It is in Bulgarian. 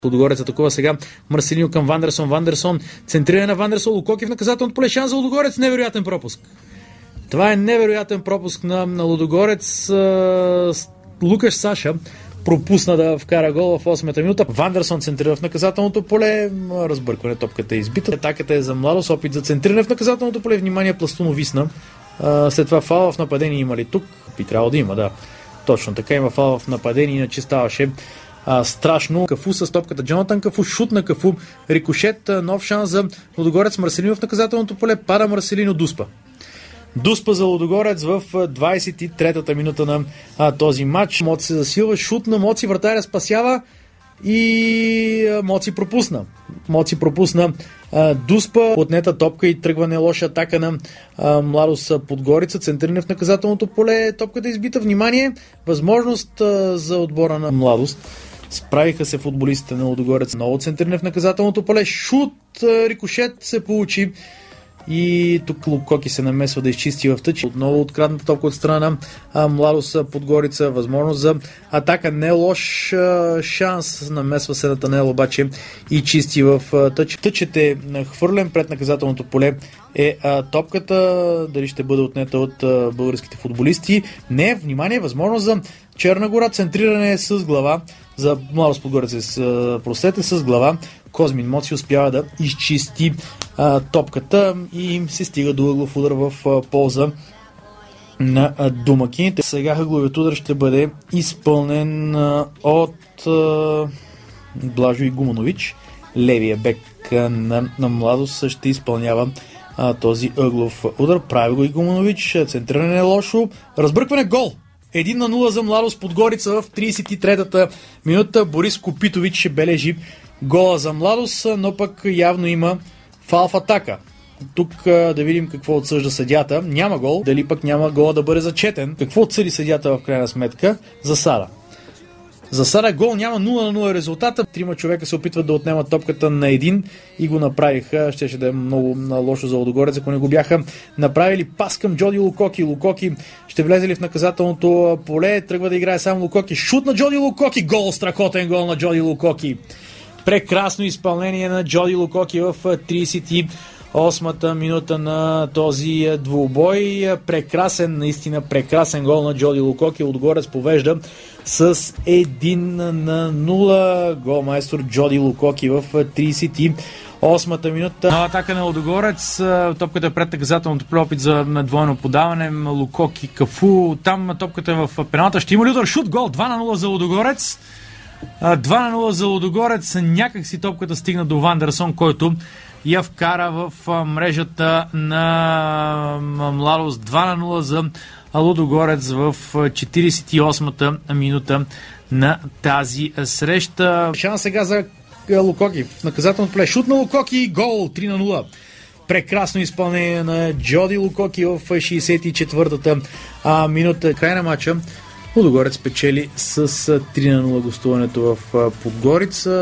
Лудогорец атакува сега Марселиньо към Вандерсон. Вандерсон центриране на Вандерсон. Лукоки в наказателното поле. Шанс за Лудогорец. Невероятен пропуск. Това е невероятен пропуск на Лудогорец. Лукаш Саша пропусна да вкара гол в 8-та минута. Вандерсон центрира в наказателното поле. Разбъркване, топката е избита. Атаката е за Младост. Опит за центриране в наказателното поле. Внимание, Пластунов висна. След това фал в нападение има ли тук? Би трябвало да има, да. Точно така, има фал в нападение, иначе ставаше страшно. Кафу с топката. Джонатан Кафу, шут на Кафу. Рикошет, нов шанс за Лудогорец. Марселиньо в наказателното поле. Пада Марселиньо, Дуспа. Дуспа за Лудогорец в 23-та минута на този матч. Моци се засилва, шут на Моци, вратаря спасява и Моци пропусна. Дуспа, отнета топка и тръгване лоша атака на Младост Подгорица. Центриране в наказателното поле. Топката е избита. Внимание! Възможност за отбора на Младост. Справиха се футболистите на Лудогорец. Ново центриране в наказателното поле. Шут, рикошет се получи. И тук Лукоки се намесва да изчисти в тъч. Отново открадната топка от страна на Младост Подгорица. Възможност за атака. Не лош шанс. Намесва се Натанел обаче и чисти в тъч. Тъчът е хвърлен пред наказателното поле. Топката дали ще бъде отнета от българските футболисти. Не, внимание, възможност за Черна гора. Центриране с глава. За Младост Подгорица с глава. Козмин Моци успява да изчисти топката и се стига до ъглов удар в полза на домакините. Сега ъгловият удар ще бъде изпълнен от Блажо Игуманович. Левия бек на Младост ще изпълнява този ъглов удар. Прави го Игуманович. Центриране е лошо. Разбъркване, гол! 1-0 за Младост Подгорица в 33-та минута. Борис Копитович ще бележи гола за Младост, но пък явно има фал в атака. Тук да видим какво отсъжда съдията. Няма гол, дали пък няма гола да бъде зачетен. Какво отсъди съдията в крайна сметка? За Сара. За Сара гол няма, 0-0 резултата. Трима човека се опитват да отнемат топката на един и го направиха. Щеше да е много лошо за Лудогорец, ако не го бяха направили. Пас към Джоди Лукоки. Лукоки ще влезе ли в наказателното поле? Тръгва да играе сам Лукоки. Шут на Джоди Лукоки. Гол, страхотен гол на Джоди Лукоки. Прекрасно изпълнение на Джоди Лукоки в 38-та минута на този двубой. Наистина прекрасен гол на Джоди Лукоки. Лудогорец повежда с 1-0. Голмайстор Джоди Лукоки в 38-та минута. На атака на Лудогорец. Топката е пред наказателното поле, опит за двойно подаване. Лукоки, Кафу. Там топката е в пеналта. Ще има ли удар? Шут, гол. 2-0 за Лудогорец. 2-0 за Лудогорец. Някак си топката стигна до Вандерсон, който я вкара в мрежата на Младост. 2-0 за Лудогорец в 48-та минута на тази среща. Шанс сега за Лукоки в наказателното поле. Шут на Лукоки, гол, 3-0. Прекрасно изпълнение на Джоди Лукоки в 64-та минута. Край на матча Лудогорец печели с 3-0 гостуването в Подгорица.